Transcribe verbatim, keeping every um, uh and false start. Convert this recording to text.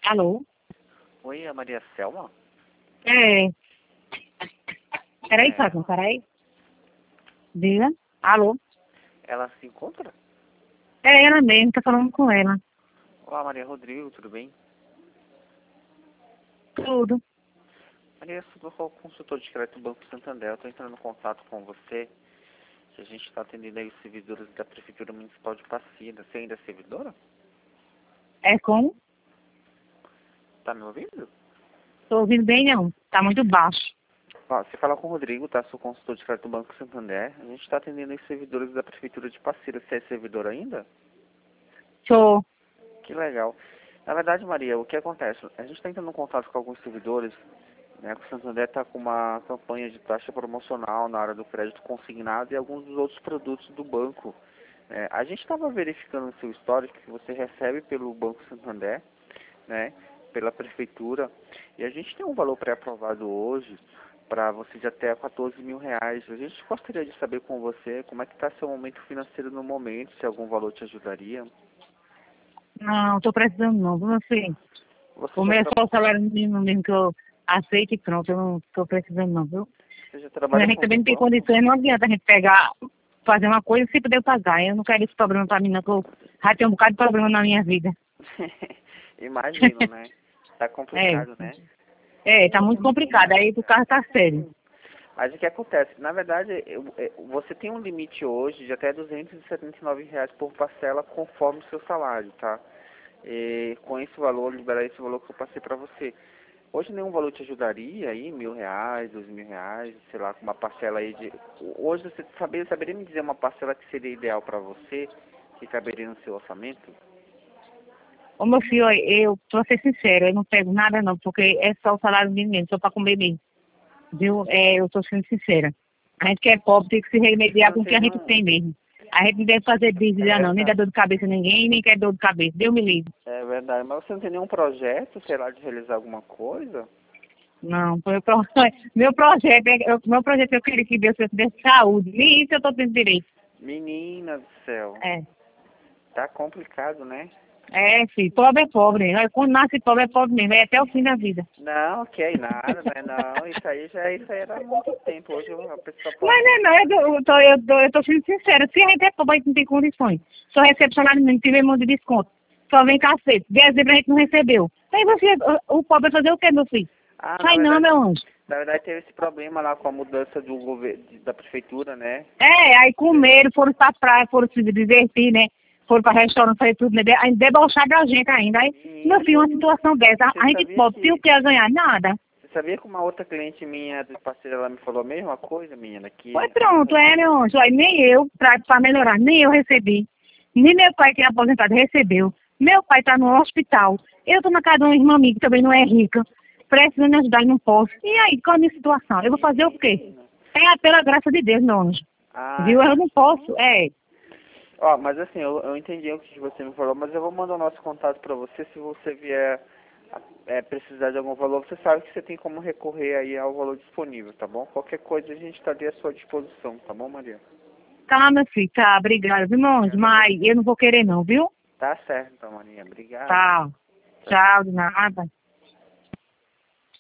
Alô? Oi, é a Maria Selma? É. Peraí, É, Fátima, peraí. Diga. Alô? ela se encontra? É ela mesmo, tá falando com ela. Olá, Maria Rodrigo, tudo bem? Tudo. Maria, eu sou o consultor de crédito do Banco Santander. Eu estou entrando em contato com você, que a gente está atendendo aí os servidores da Prefeitura Municipal de Passida. Você ainda é servidora? É como? Tá me ouvindo? Tô ouvindo bem não. Tá muito baixo. Ó, você fala com o Rodrigo, tá? Sou consultor de crédito do Banco Santander. A gente está atendendo aí os servidores da Prefeitura de Passida. Você é servidor ainda? Sou. Que legal. Na verdade, Maria, o que acontece? A gente está entrando em contato com alguns servidores, né, que o Santander está com uma campanha de taxa promocional na área do crédito consignado e alguns dos outros produtos do banco. É, a gente estava verificando o seu histórico que você recebe pelo Banco Santander, né, pela prefeitura, e a gente tem um valor pré-aprovado hoje para você de até quatorze mil reais. A gente gostaria de saber com você como é que está seu momento financeiro no momento, se algum valor te ajudaria. Não, tô precisando não, viu, meu filho? Você O já, meu é tra só o salário mínimo mesmo que eu aceito e pronto. Eu não tô precisando não, viu? você já A trabalha gente com também algum não tem banco? condições, não adianta a gente pegar, fazer uma coisa se puder pagar. Eu não quero esse problema pra mim não, que eu já tenho um bocado de problema na minha vida. Imagino, né? Tá É. complicado, né? É, tá muito complicado. Aí o carro tá sério. Mas o que acontece? Na verdade, eu- é, você tem um limite hoje de até duzentos e setenta e nove reais por parcela conforme o seu salário, tá? E com esse valor, liberar esse valor que eu passei para você. Hoje nenhum valor te ajudaria aí, mil reais, dois mil reais, sei lá, com uma parcela aí de... Hoje você saberia, saberia me dizer uma parcela que seria ideal para você, que caberia no seu orçamento? Ô, meu filho, olha, eu, pra ser sincera, eu não pego nada não, porque é só o salário mínimo mesmo, só pra comer bem. Viu? É, eu tô sendo sincera. A gente que é pobre tem que se remediar Não com o que tem a gente não... tem mesmo. A gente não deve fazer É dívida não, nem dar verdade. dor de cabeça a ninguém, nem quer dor de cabeça. Deus me livre. É verdade, mas você não tem nenhum projeto, sei lá, de realizar alguma coisa? Não, meu, pro... meu projeto, é- eu, meu projeto eu queria que Deus me desse saúde. Nem isso eu tô tendo direito. Menina do céu, É, tá complicado, né? é, filho, pobre é pobre. Né? Quando nasce pobre é pobre mesmo, é até o fim da vida. Não, que é nada, né? Não, isso aí já isso aí era há muito tempo. Hoje a pessoa pode. Mas não, é não, eu, tô- eu, tô, eu, tô, eu tô sendo sincera. Se a gente é pobre, a gente não tem condições. Só recebe salário mínimo, tiver mão de desconto. Só vem cacete. Dezembro a gente não recebeu. Aí você, o, o pobre vai fazer o quê, meu filho? Ah, na Sai não, verdade, meu anjo. na verdade teve esse problema lá com a mudança do governo da prefeitura, né? É, aí comeram, foram pra praia, foram se divertir, né? Foram pra restaurante, fazer tudo, né? De- aí debochar da gente ainda. Aí, meu filho, uma Menina, situação dessa, a, você a gente sabia pobre, tem o que que a ganhar? Nada. você sabia que uma outra cliente minha de parceira ela me falou a mesma coisa, menina, Foi que pronto, é, meu anjo. Aí nem eu, pra, pra melhorar, nem eu recebi. Nem meu pai, que é aposentado, recebeu. Meu pai tá no hospital. Eu tô na casa de uma irmã minha que também não é rica. Precisa me ajudar e não posso. E aí, qual a minha situação? Eu vou fazer o quê? menina. É pela graça de Deus, meu anjo. Ah, Viu? Eu não imagina. posso. É. Ó, mas assim, eu, eu entendi o que você me falou, mas eu vou mandar o nosso contato para você. Se você vier é, precisar de algum valor, você sabe que você tem como recorrer aí ao valor disponível, tá bom? Qualquer coisa a gente está ali à sua disposição, tá bom, Maria? Tá, meu filho, tá, obrigada, viu, meu anjo? Obrigado a Mas você. eu não vou querer não, viu? Tá certo, então, Maria. Obrigado. Tá. Tchau, tchau. Tchau, de nada.